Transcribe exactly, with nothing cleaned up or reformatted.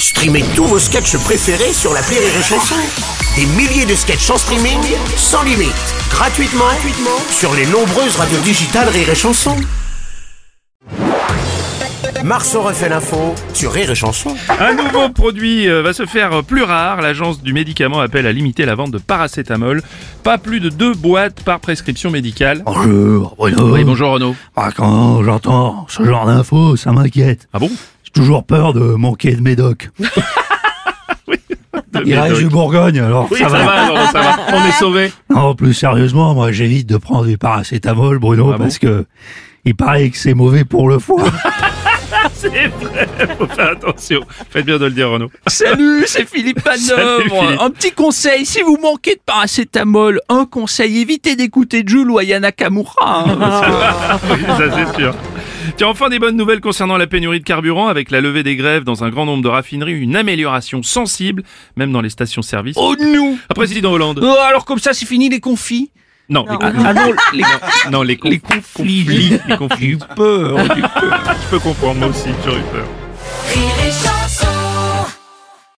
Streamez tous vos sketchs préférés sur l'appli Rire et Chanson. Des milliers de sketchs en streaming, sans limite, gratuitement, gratuitement sur les nombreuses radios digitales Rire et Chanson. Marceau refait l'info sur Rire et Chanson. Un nouveau produit va se faire plus rare. L'agence du médicament appelle à limiter la vente de paracétamol. Pas plus de deux boîtes par prescription médicale. Bonjour Bruno. Oui, bonjour Renaud. Ah, quand j'entends ce genre d'infos, ça m'inquiète. Ah bon? J'ai toujours peur de manquer de médoc. Oui. De Il reste médoc. du Bourgogne, alors Oui, ça, ça, va. va, alors, ça va. On est sauvés. Non, plus sérieusement, moi j'évite de prendre du paracétamol, Bruno, Ah bon parce que il paraît que c'est mauvais pour le foie. C'est vrai, faut faire attention. Faites bien de le dire Renaud. Salut, c'est Philippe Salut, Manœuvre. Philippe. Un petit conseil, si vous manquez de paracétamol, un conseil, évitez d'écouter Jules ou Aya Nakamura. hein, parce que- Oui, ça c'est sûr. Tiens, enfin des bonnes nouvelles concernant la pénurie de carburant. Avec la levée des grèves dans un grand nombre de raffineries, une amélioration sensible, même dans les stations-service. Oh nous Ah, président Hollande. Oh, alors comme ça, c'est fini les confits. Non, les Ah, conflits. ah non, les, Non, les, conf- les conflits. conflits. Les conflits. J'ai eu peur, j'ai eu peur. Je peux comprendre, moi aussi, j'aurais eu peur.